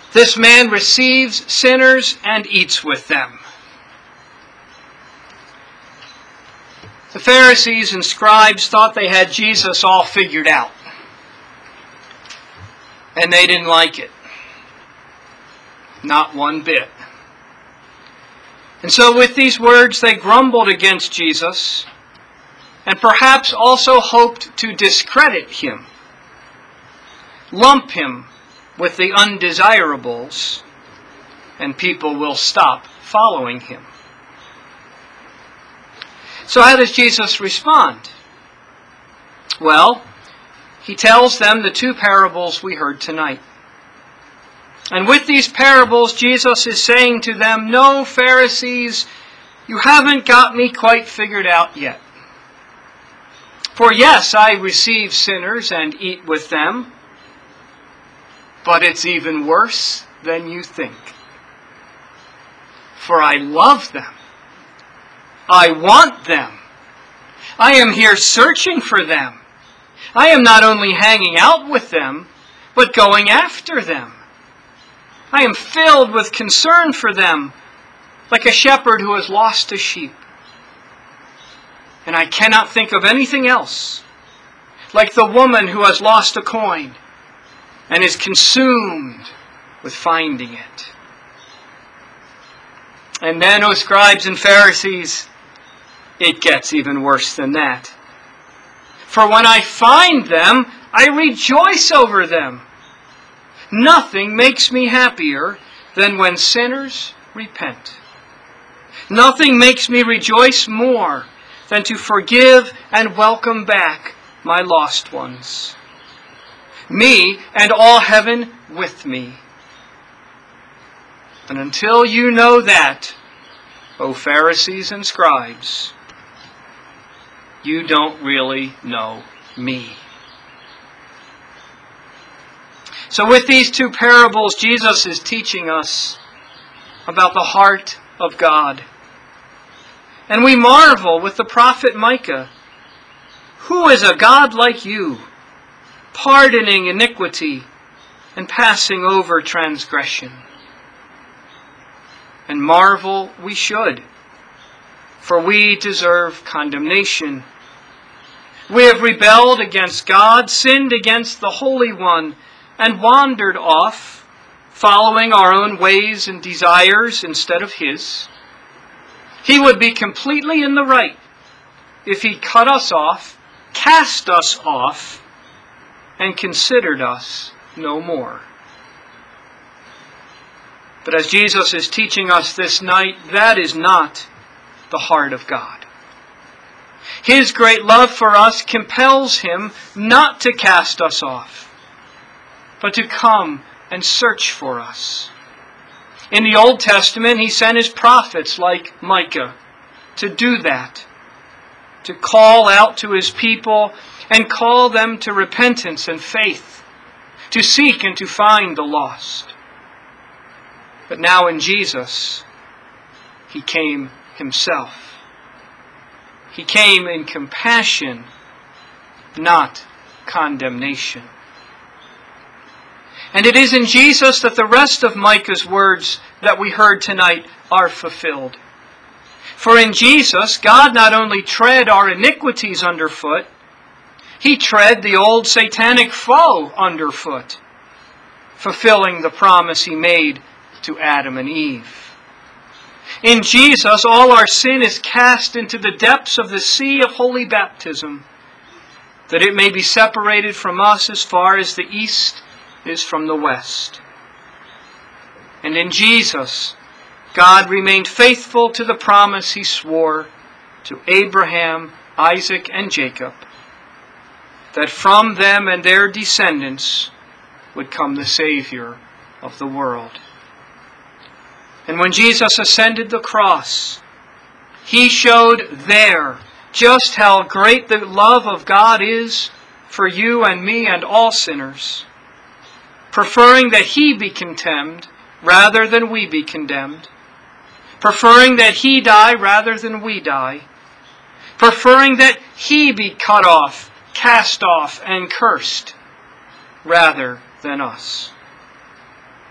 This man receives sinners and eats with them. The Pharisees and scribes thought they had Jesus all figured out. And they didn't like it. Not one bit. And so with these words they grumbled against Jesus and perhaps also hoped to discredit him, lump him with the undesirables, and people will stop following him. So how does Jesus respond? Well, he tells them the two parables we heard tonight. And with these parables, Jesus is saying to them, "No, Pharisees, you haven't got me quite figured out yet. For yes, I receive sinners and eat with them, but it's even worse than you think. For I love them. I want them. I am here searching for them. I am not only hanging out with them, but going after them. I am filled with concern for them, like a shepherd who has lost a sheep. And I cannot think of anything else, like the woman who has lost a coin and is consumed with finding it." And then, O scribes and Pharisees, it gets even worse than that. "For when I find them, I rejoice over them. Nothing makes me happier than when sinners repent. Nothing makes me rejoice more than to forgive and welcome back my lost ones. Me and all heaven with me." And until you know that, O Pharisees and scribes, you don't really know me. So with these two parables, Jesus is teaching us about the heart of God. And we marvel with the prophet Micah, "Who is a God like you, pardoning iniquity and passing over transgression?" And marvel we should, for we deserve condemnation. We have rebelled against God, sinned against the Holy One, and wandered off, following our own ways and desires instead of His. He would be completely in the right if He cut us off, cast us off, and considered us no more. But as Jesus is teaching us this night, that is not the heart of God. His great love for us compels Him not to cast us off, but to come and search for us. In the Old Testament, He sent His prophets like Micah to do that, to call out to His people and call them to repentance and faith, to seek and to find the lost. But now in Jesus, He came Himself. He came in compassion, not condemnation. And it is in Jesus that the rest of Micah's words that we heard tonight are fulfilled. For in Jesus, God not only tread our iniquities underfoot, He tread the old satanic foe underfoot, fulfilling the promise He made to Adam and Eve. In Jesus, all our sin is cast into the depths of the sea of holy baptism, that it may be separated from us as far as the east is from the west. And in Jesus, God remained faithful to the promise He swore to Abraham, Isaac, and Jacob, that from them and their descendants would come the Savior of the world. And when Jesus ascended the cross, He showed there just how great the love of God is for you and me and all sinners, preferring that He be condemned rather than we be condemned, preferring that He die rather than we die, preferring that He be cut off, cast off, and cursed rather than us.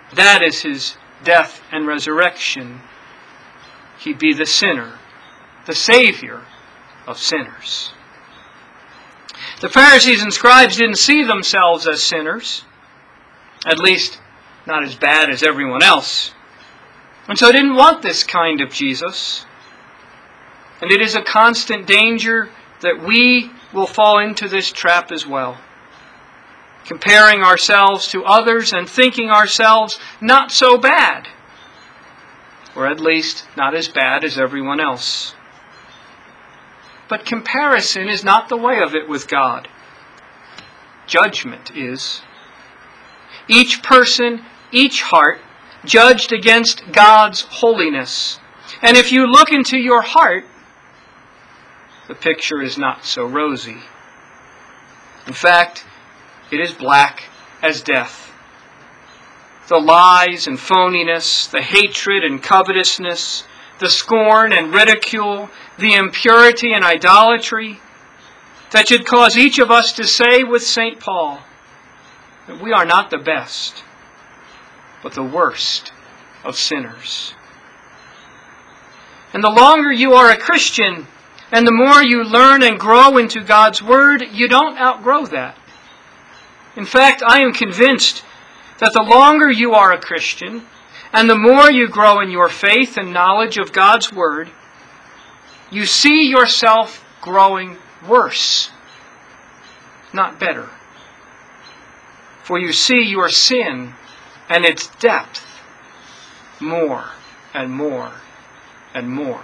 That is his death and resurrection. He'd be the sinner, the Savior of sinners. The Pharisees and scribes didn't see themselves as sinners, at least not as bad as everyone else, and so didn't want this kind of Jesus. And it is a constant danger that we will fall into this trap as well, comparing ourselves to others and thinking ourselves not so bad, or at least not as bad as everyone else. But comparison is not the way of it with God. Judgment is. Each person, each heart, judged against God's holiness. And if you look into your heart, the picture is not so rosy. In fact, it is black as death. The lies and phoniness, the hatred and covetousness, the scorn and ridicule, the impurity and idolatry, that should cause each of us to say with St. Paul that we are not the best, but the worst of sinners. And the longer you are a Christian, and the more you learn and grow into God's Word, you don't outgrow that. In fact, I am convinced that the longer you are a Christian, and the more you grow in your faith and knowledge of God's Word, you see yourself growing worse, not better. For you see your sin and its depth more and more and more.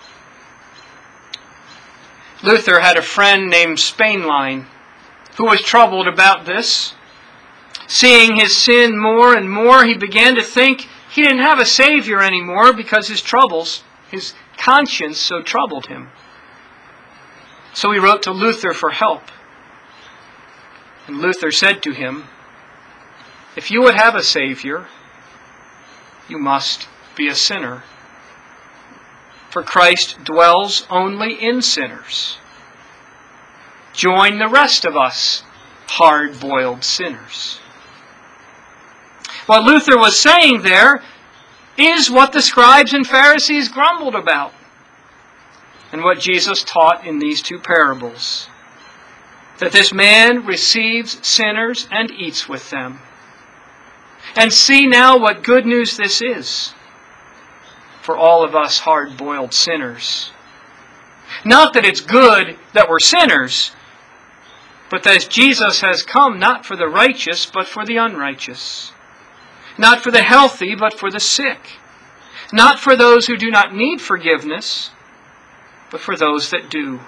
Luther had a friend named Spainline who was troubled about this. Seeing his sin more and more, he began to think he didn't have a Savior anymore because his troubles, his conscience so troubled him. So he wrote to Luther for help. And Luther said to him, "If you would have a Savior, you must be a sinner. For Christ dwells only in sinners. Join the rest of us, hard-boiled sinners." What Luther was saying there is what the scribes and Pharisees grumbled about, and what Jesus taught in these two parables, that this man receives sinners and eats with them. And see now what good news this is for all of us hard-boiled sinners. Not that it's good that we're sinners, but that Jesus has come not for the righteous, but for the unrighteous. Not for the healthy, but for the sick. Not for those who do not need forgiveness, but for those that do.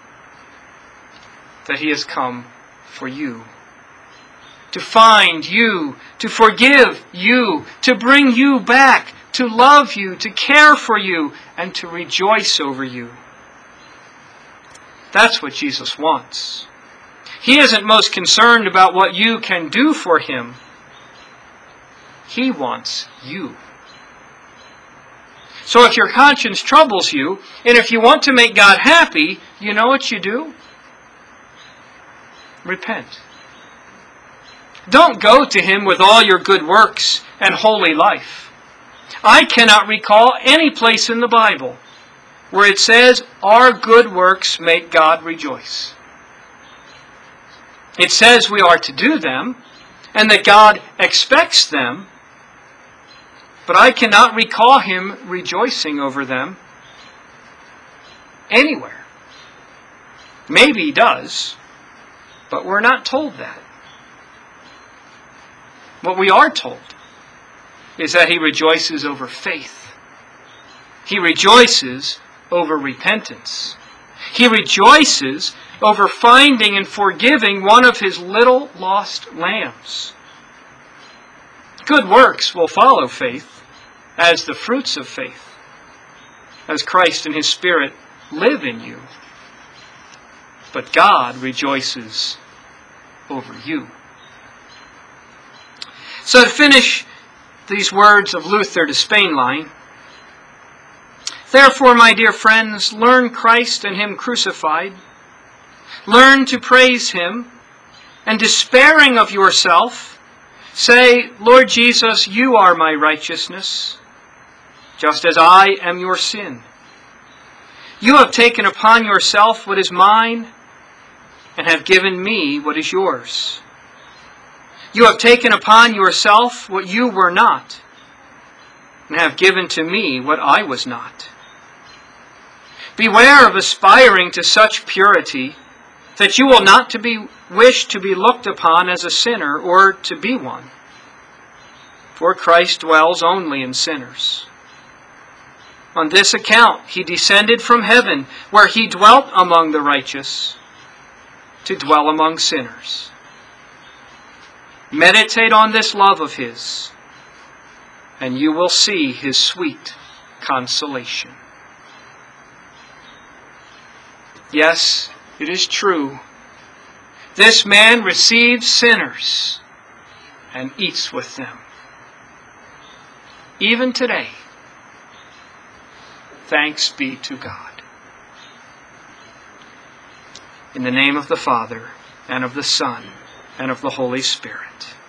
That He has come for you. To find you, to forgive you, to bring you back, to love you, to care for you, and to rejoice over you. That's what Jesus wants. He isn't most concerned about what you can do for Him. He wants you. So if your conscience troubles you, and if you want to make God happy, you know what you do? Repent. Don't go to Him with all your good works and holy life. I cannot recall any place in the Bible where it says our good works make God rejoice. It says we are to do them, and that God expects them, but I cannot recall Him rejoicing over them anywhere. Maybe He does, but we're not told that. What we are told is that He rejoices over faith. He rejoices over repentance. He rejoices over finding and forgiving one of His little lost lambs. Good works will follow faith as the fruits of faith, as Christ and His Spirit live in you. But God rejoices over you. So to finish these words of Luther to Spainline, therefore, my dear friends, learn Christ and Him crucified. Learn to praise Him, and despairing of yourself, Say, Lord Jesus, you are my righteousness, just as I am your sin. You have taken upon yourself what is mine, and have given me what is yours. You have taken upon yourself what you were not, and have given to me what I was not. Beware of aspiring to such purity that you will not wish to be looked upon as a sinner or to be one. For Christ dwells only in sinners. On this account he descended from heaven, where he dwelt among the righteous, to dwell among sinners. Meditate on this love of his, and you will see his sweet consolation. Yes, it is true. This man receives sinners and eats with them. Even today, thanks be to God. In the name of the Father, and of the Son, and of the Holy Spirit.